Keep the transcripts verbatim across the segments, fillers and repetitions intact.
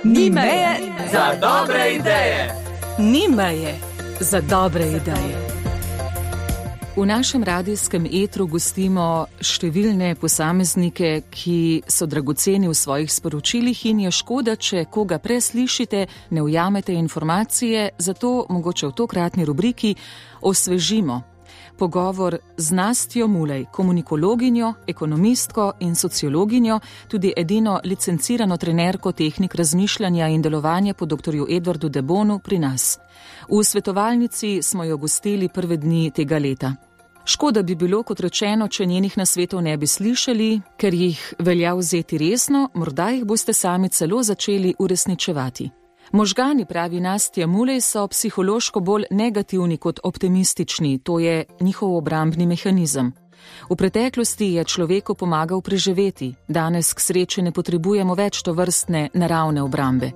Ni meje za dobre ideje. Ni meje za dobre ideje. V našem radijskem etru gostimo številne posameznike, ki so dragoceni v svojih sporočilih in je škoda, če koga preslišite, ne ujamete informacije, zato mogoče v tokratni rubriki osvežimo pogovor z Nastjo Mulej, komunikologinjo, ekonomistko in sociologinjo, tudi edino licencirano trenerko tehnik razmišljanja in delovanja po doktorju Edvardu de Boonu pri nas. V svetovalnici smo jo gostili prve dni tega leta. Škoda bi bilo, kot rečeno, če njenih nasvetov ne bi slišali, ker jih velja vzeti resno, morda jih boste sami celo začeli uresničevati. Možgani, pravi Nastja Mulej, so psihološko bolj negativni kot optimistični, to je njihov obrambni mehanizem. V preteklosti je človeku pomagal preživeti, danes k sreči ne potrebujemo več tovrstne naravne obrambe.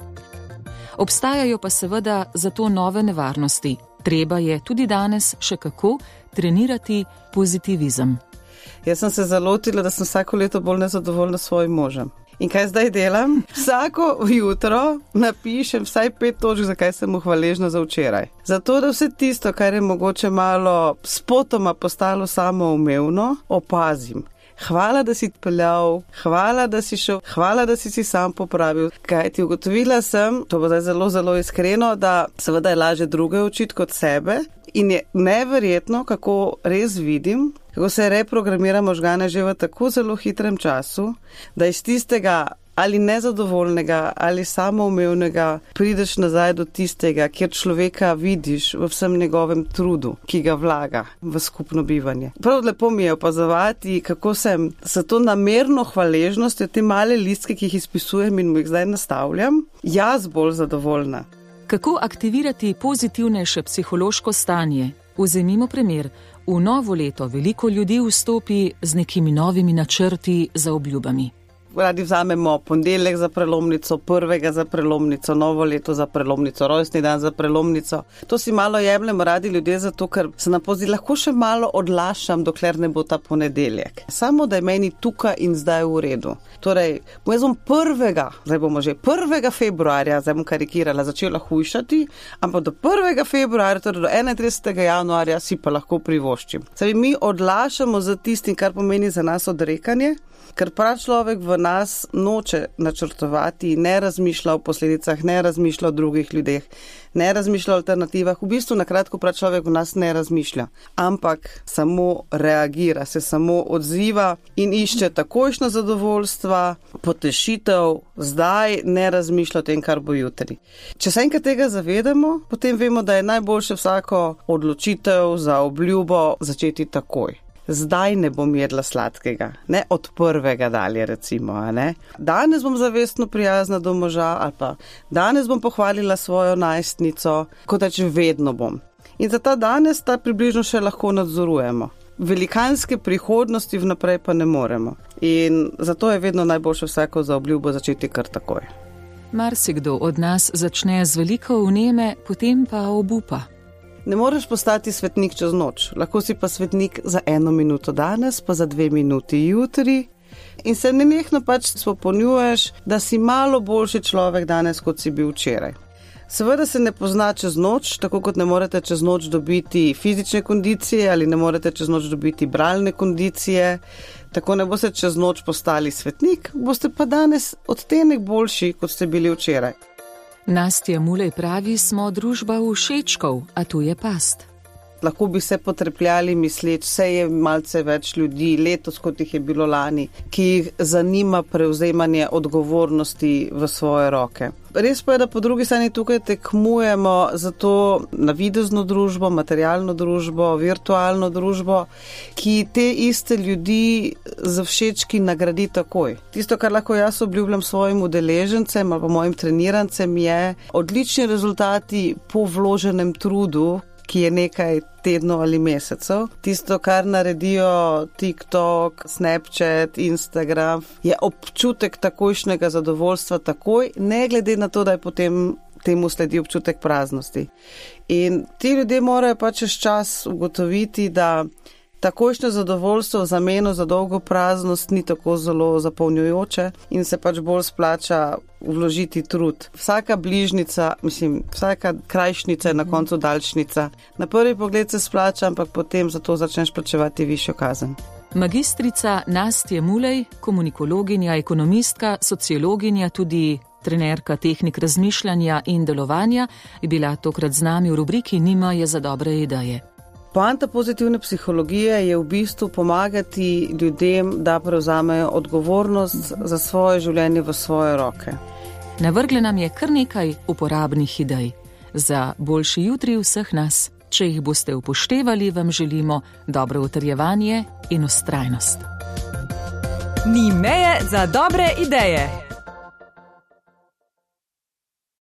Obstajajo pa seveda zato nove nevarnosti. Treba je tudi danes še kako trenirati pozitivizem. Jaz sem se zalotila, da sem vsako leto bolj nezadovoljna s svojim možem. In kaj zdaj delam? Vsako jutro napišem vsaj pet točk, zakaj sem mu hvaležna za včeraj. Zato, da vse tisto, kar je mogoče malo spotoma postalo samoumevno, opazim. Hvala, da si peljal, hvala, da si šel, hvala, da si si sam popravil. Kaj ti ugotovila sem, to bo zdaj zelo, zelo iskreno, da seveda je lažje druge učiti kot sebe in je neverjetno, kako res vidim, kako se reprogramira možgane že v tako zelo hitrem času, da iz tistega ali nezadovoljnega ali samoumevnega prideš nazaj do tistega, kjer človeka vidiš v vsem njegovem trudu, ki ga vlaga v skupno bivanje. Prav lepo mi je opazovati, kako sem s to namerno hvaležnostjo, te male listke, ki jih izpisujem in mu jih zdaj nastavljam, jaz bolj zadovoljna. Kako aktivirati pozitivnejše psihološko stanje? Vzemimo primer. V novo leto veliko ljudi vstopi z nekimi novimi načrti za obljubami. Radi vzamemo ponedeljek za prelomnico, prvega za prelomnico, novo leto za prelomnico, rojstni dan za prelomnico. To si malo jemljemo radi ljudje zato, ker se nam pozdi, lahko še malo odlašam, dokler ne bo ta ponedeljek. Samo da je meni tukaj in zdaj v redu. Torej, jaz bom prvega, zdaj bomo že prvega februarja, zdaj bom karikirala, začela hujšati, ampak do prvega februarja, torej do enaintridesetega januarja si pa lahko privoščim. Zdaj, mi odlašamo za tistim, kar pomeni za nas odrekanje, ker prav človek v nas noče načrtovati, ne razmišlja o posledicah, ne razmišlja o drugih ljudeh, ne razmišlja o alternativah. V bistvu na kratko prav človek v nas ne razmišlja, ampak samo reagira, se samo odziva in išče takojšnjo zadovoljstva, potešitev, zdaj ne razmišlja o tem, kar bo jutri. Če se enkrat tega zavedamo, potem vemo, da je najboljše vsako odločitev za obljubo začeti takoj. Zdaj ne bom jedla sladkega, ne od prvega dalje recimo, a ne. Danes bom zavestno prijazna do moža ali pa danes bom pohvalila svojo najstnico, kot da če vedno bom. In za ta danes ta približno še lahko nadzorujemo. Velikanske prihodnosti vnaprej pa ne moremo. In zato je vedno najboljše vsako za obljubo začeti kar takoj. Marsikdo od nas začne z veliko vneme, potem pa obupa. Ne moreš postati svetnik čez noč, lahko si pa svetnik za eno minuto danes, pa za dve minuti jutri in se nenehno pač spopolnjuješ, da si malo boljši človek danes, kot si bil včeraj. Seveda se ne pozna čez noč, tako kot ne morete čez noč dobiti fizične kondicije ali ne morete čez noč dobiti bralne kondicije, tako ne boste čez noč postali svetnik, boste pa danes odtenek boljši, kot ste bili včeraj. Nastja Mulej pravi, smo družba všečkov, a tu je past. Lahko bi se potrepljali misleč, vse je malce več ljudi, letos kot jih je bilo lani, ki jih zanima prevzemanje odgovornosti v svoje roke. Res pa je, da po drugi strani tukaj tekmujemo za to navidezno družbo, materialno družbo, virtualno družbo, ki te iste ljudi za všečki nagradi takoj. Tisto, kar lahko jaz obljubljam svojim udeležencem ali pa mojim trenirancem, je odlični rezultati po vloženem trudu, ki je nekaj tednov ali mesecev. Tisto, kar naredijo TikTok, Snapchat, Instagram, je občutek takojšnjega zadovoljstva takoj, ne glede na to, da je potem temu sledi občutek praznosti. In ti ljudje morajo pa čez čas ugotoviti, da takojšnje zadovoljstvo v zameno za dolgo praznost ni tako zelo zapolnjujoče in se pač bolj splača vložiti trud. Vsaka bližnica, mislim, vsaka krajšnica je na koncu daljšnica. Na prvi pogled se splača, ampak potem zato začneš plačevati višjo kazen. Magistrica Nastja Mulej, komunikologinja, ekonomistka, sociologinja, tudi trenerka tehnik razmišljanja in delovanja, je bila tokrat z nami v rubriki Nima je za dobre ideje. Poanta pozitivne psihologije je v bistvu pomagati ljudem, da prevzamejo odgovornost za svoje življenje v svoje roke. Navrgle nam je kar nekaj uporabnih idej za boljši jutri vseh nas. Če jih boste upoštevali, vam želimo dobro utrjevanje in vztrajnost. Ni meje za dobre ideje.